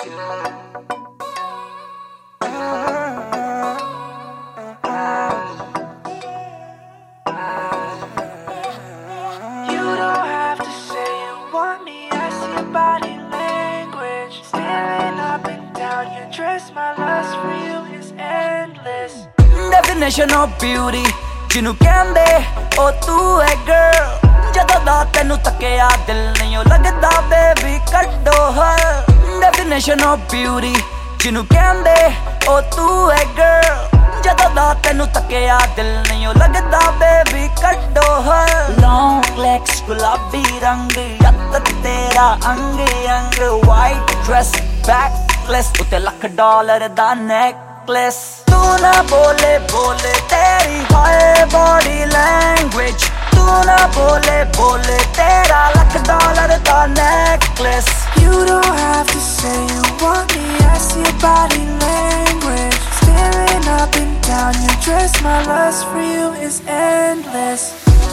don't have to say you want me, I see your body language. Staring up and down your dress, my lust for you is endless. Definition of beauty, ਜਿਹਨੂੰ ਕਹਿੰਦੇ ਉਹ ਤੂੰ ਹੈ girl. ਜਦੋਂ ਦਾ ਤੈਨੂੰ ਤੱਕਿਆ ਦਿਲ ਨਹੀਂ ਉਹ ਲੱਗਦਾ baby ਕੱਢੋ ਹਰ. Definition of beauty, ਜਿਹਨੂੰ ਕਹਿੰਦੇ ਉਹ ਤੂੰ ਹੈ girl. ਜਦੋਂ ਦਾ ਤੈਨੂੰ ਤੱਕਿਆ ਦਿਲ ਨਹੀਂ ਉਹ ਲੱਗਦਾ baby ਕੱਢੋ ਹਰ. Long legs ਗੁਲਾਬੀ ਰੰਗ ਜੱਟ ਤੇਰਾ ਅੰਗ ਅੰਗ. White dress backless ਉੱਤੇ $1,00,000 ਦਾ necklace. तू ना बोले बोले तेरी हाय body language. तू ना बोले बोले तेरा $1,00,000 का necklace. You don't have to say you want me, I see your body language. Staring up and down your dress, my lust for you is endless.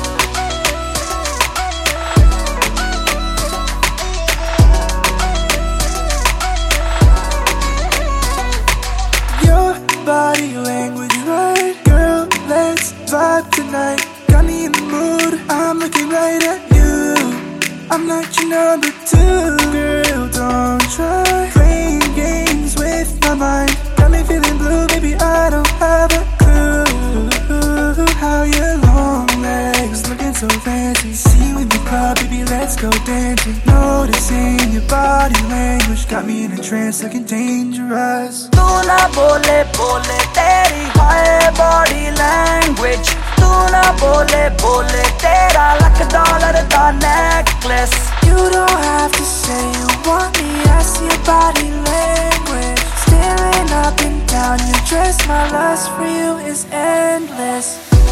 Your body language, right, girl, let's vibe tonight. Got me in the mood, I'm looking right at you. I'm not your number two, girl, don't try playing games with my mind. Got me feeling blue, baby, I don't have a clue. How your long legs looking so fancy. See you in the club, baby, let's go dancing. Noticing your body language got me in a trance, looking dangerous. तू ना बोले बोले तेरी हाय body language. तू ना बोले बोले तेरा $1,00,000 का necklace. You don't have to say you want me, I see your body language. Staring up and down your dress, my lust for you is endless.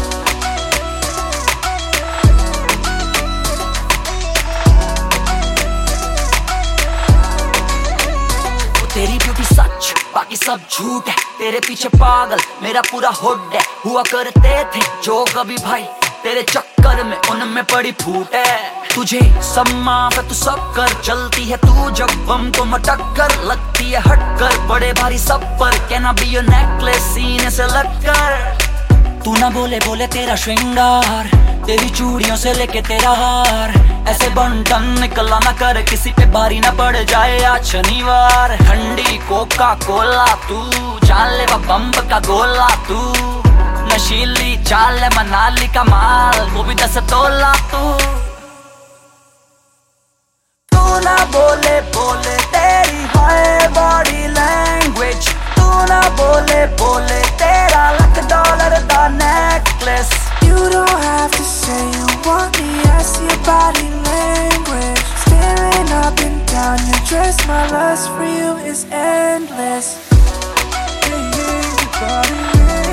तेरी ब्यूटी सच बाकी सब झूठ है. तेरे पीछे पागल मेरा पूरा हुड है. हुआ करते थे जो कभी भाई तेरे चक्कर में उनमें पड़ी फूट है. तुझे सब माफ है तू सब कर. चलती है तू जब बम को मटक कर. लगती है हट कर बड़े भारी सब पर. कहना भी यो नेकलेस सीने से लग कर. तू ना बोले बोले तेरा श्रृंगार. तेरी चूड़ियों से लेके तेरा हार. ऐसे बंटन निकला ना कर किसी पे भारी ना पड़ जाए आज शनिवार. ठंडी कोका कोला तू जान ले बम्ब का गोला. तू नशीली चाल है मनाली का माल वो भी 10 तोला. तू ना बोले बोले तेरी हाय body language. तू ना बोले बोले तेरा $1,00,000 का necklace. You don't have to say you want me, I see your body language. Staring up and down your dress, my lust for you is endless. Yeah, your body language.